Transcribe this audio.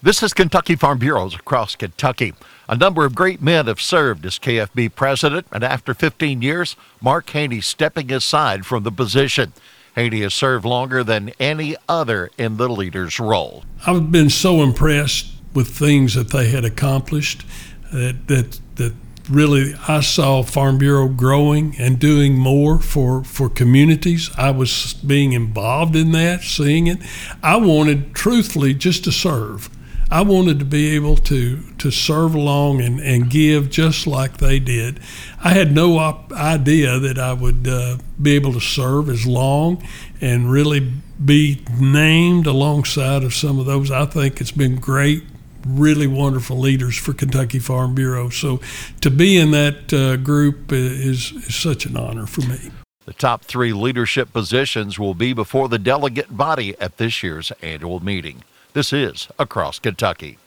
This is Kentucky Farm Bureaus across Kentucky. A number of great men have served as KFB president, and after 15 years, Mark Haney stepping aside from the position. Haney has served longer than any other in the leader's role. I've been so impressed with things that they had accomplished that really I saw Farm Bureau growing and doing more for communities. I was being involved in that, seeing it. I wanted, truthfully, just to serve. I wanted to be able to serve along and give just like they did. I had no idea that I would be able to serve as long and really be named alongside of some of those. I think it's been great, really wonderful leaders for Kentucky Farm Bureau. So to be in that group is such an honor for me. The top 3 leadership positions will be before the delegate body at this year's annual meeting. This is Across Kentucky.